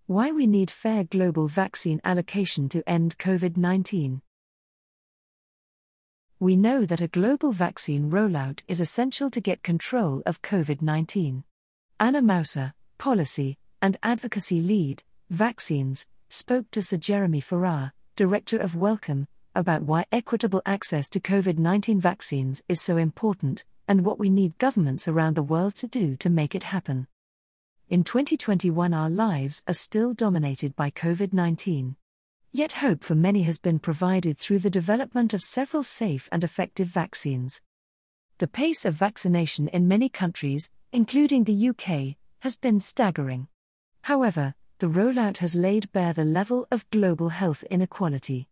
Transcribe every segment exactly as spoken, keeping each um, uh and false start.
Why we need fair global vaccine allocation to end COVID nineteen. We know that a global vaccine rollout is essential to get control of COVID nineteen. Anna Mouser, Policy and Advocacy Lead, Vaccines, spoke to Sir Jeremy Farrar, Director of Wellcome, about why equitable access to COVID nineteen vaccines is so important, and what we need governments around the world to do to make it happen. In twenty twenty-one, our lives are still dominated by COVID nineteen. Yet hope for many has been provided through the development of several safe and effective vaccines. The pace of vaccination in many countries, including the U K, has been staggering. However, the rollout has laid bare the level of global health inequality.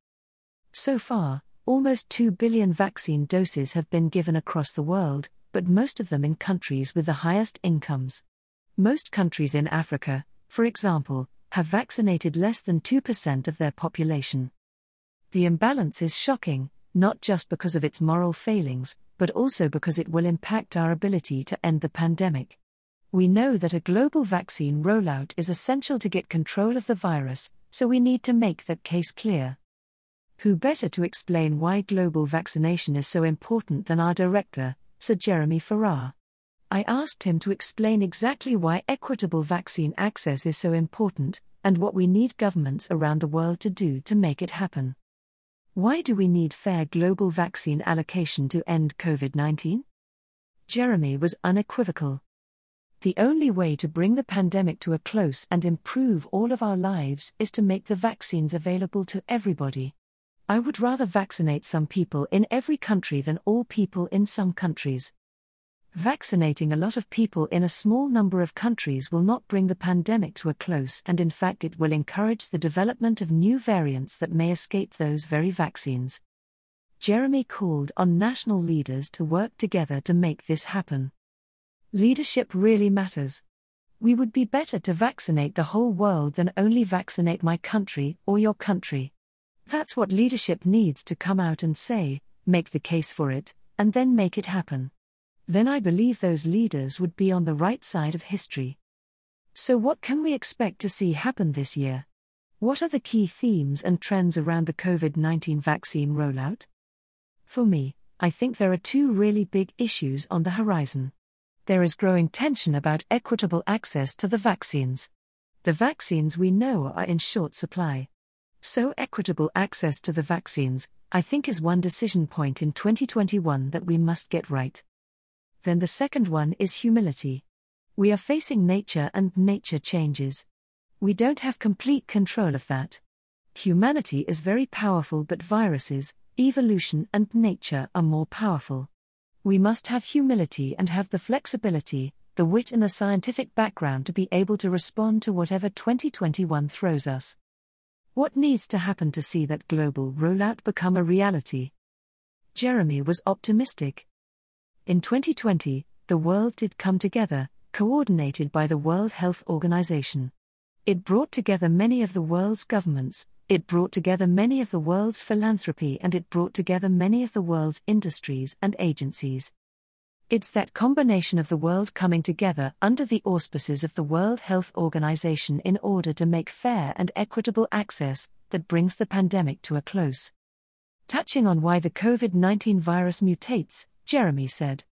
So far, almost two billion vaccine doses have been given across the world, but most of them in countries with the highest incomes. Most countries in Africa, for example, have vaccinated less than two percent of their population. The imbalance is shocking, not just because of its moral failings, but also because it will impact our ability to end the pandemic. We know that a global vaccine rollout is essential to get control of the virus, so we need to make that case clear. Who better to explain why global vaccination is so important than our director, Sir Jeremy Farrar? I asked him to explain exactly why equitable vaccine access is so important, and what we need governments around the world to do to make it happen. Why do we need fair global vaccine allocation to end COVID nineteen? Jeremy was unequivocal. The only way to bring the pandemic to a close and improve all of our lives is to make the vaccines available to everybody. I would rather vaccinate some people in every country than all people in some countries. Vaccinating a lot of people in a small number of countries will not bring the pandemic to a close, and in fact it will encourage the development of new variants that may escape those very vaccines. Jeremy called on national leaders to work together to make this happen. Leadership really matters. We would be better to vaccinate the whole world than only vaccinate my country or your country. That's what leadership needs to come out and say, make the case for it, and then make it happen. Then I believe those leaders would be on the right side of history. So what can we expect to see happen this year? What are the key themes and trends around the COVID nineteen vaccine rollout? For me, I think there are two really big issues on the horizon. There is growing tension about equitable access to the vaccines. The vaccines we know are in short supply. So equitable access to the vaccines, I think, is one decision point in twenty twenty-one that we must get right. Then the second one is humility. We are facing nature and nature changes. We don't have complete control of that. Humanity is very powerful, but viruses, evolution and nature are more powerful. We must have humility and have the flexibility, the wit and the scientific background to be able to respond to whatever twenty twenty-one throws us. What needs to happen to see that global rollout become a reality? Jeremy was optimistic. In twenty twenty, the world did come together, coordinated by the World Health Organization. It brought together many of the world's governments, it brought together many of the world's philanthropy, and it brought together many of the world's industries and agencies. It's that combination of the world coming together under the auspices of the World Health Organization in order to make fair and equitable access that brings the pandemic to a close. Touching on why the COVID nineteen virus mutates, Jeremy said,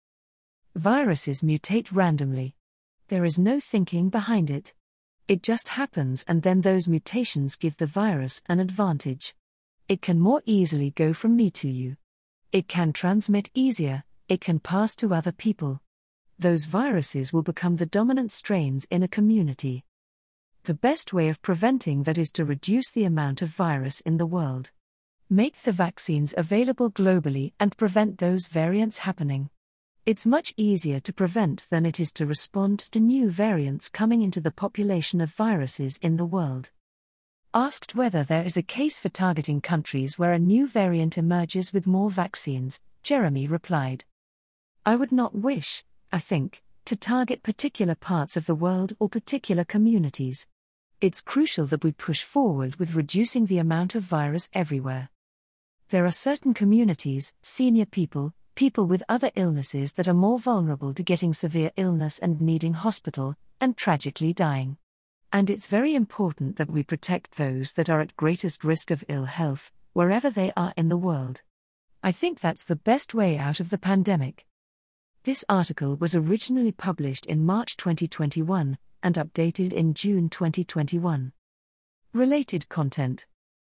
"Viruses mutate randomly. There is no thinking behind it. It just happens, and then those mutations give the virus an advantage. It can more easily go from me to you. It can transmit easier, it can pass to other people. Those viruses will become the dominant strains in a community. The best way of preventing that is to reduce the amount of virus in the world. Make the vaccines available globally and prevent those variants happening. It's much easier to prevent than it is to respond to new variants coming into the population of viruses in the world." Asked whether there is a case for targeting countries where a new variant emerges with more vaccines, Jeremy replied, "I would not wish, I think, to target particular parts of the world or particular communities. It's crucial that we push forward with reducing the amount of virus everywhere. There are certain communities, senior people, people with other illnesses that are more vulnerable to getting severe illness and needing hospital, and tragically dying. And it's very important that we protect those that are at greatest risk of ill health, wherever they are in the world. I think that's the best way out of the pandemic. This article was originally published in March twenty twenty-one and updated in June twenty twenty-one. Related content.